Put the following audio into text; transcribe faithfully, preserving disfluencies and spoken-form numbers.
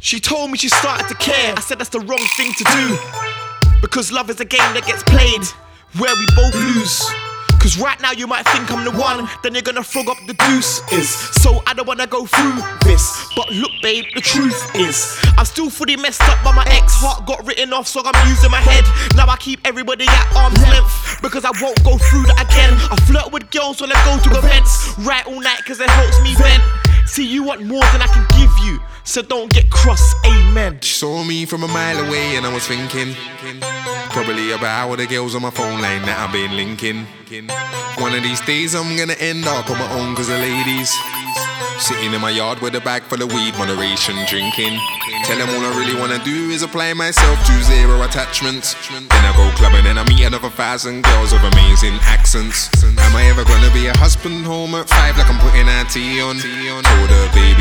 She told me she started to care. I said that's the wrong thing to do, because love is a game that gets played where we both lose. Cause right now you might think I'm the one, then you're gonna frog up the deuce is. So I don't wanna go through this, but look babe, the truth is I'm still fully messed up by my ex. Heart got written off, so I'm using my head. Now I keep everybody at arm's length, because I won't go through that again. I flirt with girls when I go to events, write all night cause it helps me vent. See, you want more than I can give you, so don't get cross, amen. She saw me from a mile away and I was thinking probably about all the girls on my phone line that I've been linking. One of these days I'm gonna end up on my own cause the ladies sitting in my yard with a bag full of weed, moderation drinking. Tell them all I really wanna do is apply myself to zero attachments. Then I go clubbing and I meet another thousand girls with amazing accents. Am I ever gonna be a husband home at five like I'm putting our tea on? Told her baby